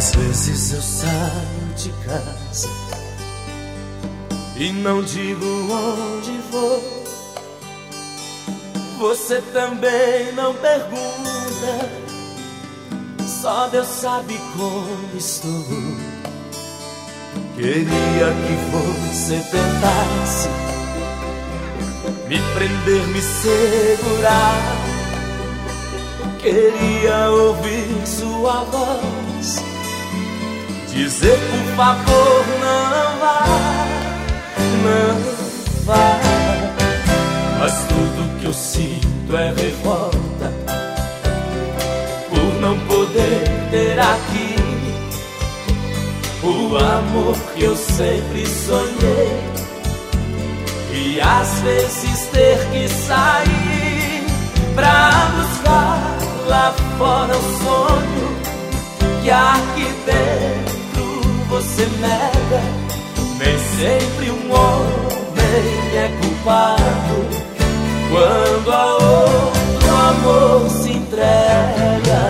Às vezes eu saio de casa e não digo onde vou. Você também não pergunta, só Deus sabe como estou. Queria que você tentasse me prender, me segurar. Queria ouvir sua voz dizer por favor não vá, não vá. Mas tudo que eu sinto é revolta por não poder ter aqui o amor que eu sempre sonhei. E às vezes ter que sair pra buscar lá fora o sonho que aqui dentro você nega. Nem sempre um homem é culpado quando a outro amor se entrega.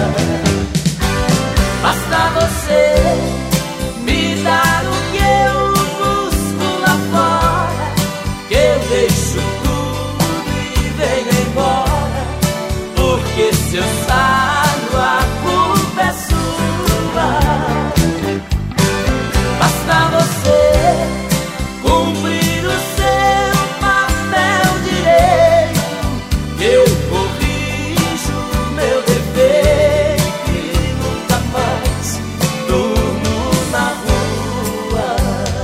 Basta você me dar o que eu busco lá fora, que eu deixo tudo e venho embora. Porque se eu saio, a culpa é sua. Basta você cumprir o seu papel direito, que eu corrijo meu defeito e nunca mais durmo na rua.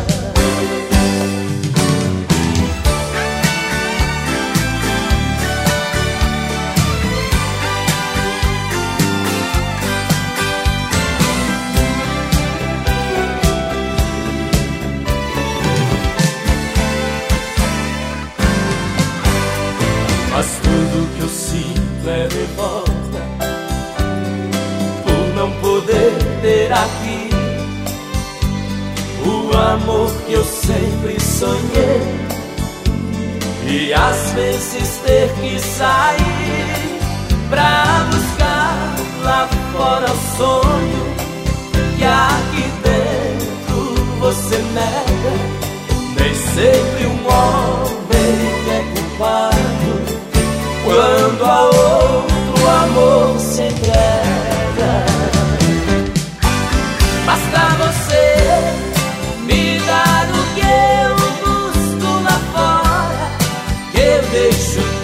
Mas tudo que eu sinto é revolta por não poder ter aqui o amor que eu sempre sonhei. E às vezes ter que sair pra buscar lá fora o sonho que aqui dentro você nega. Nem sempre um homem é culpado quando a outro amor se entrega. Basta você me dar o que eu busco lá fora, que eu deixo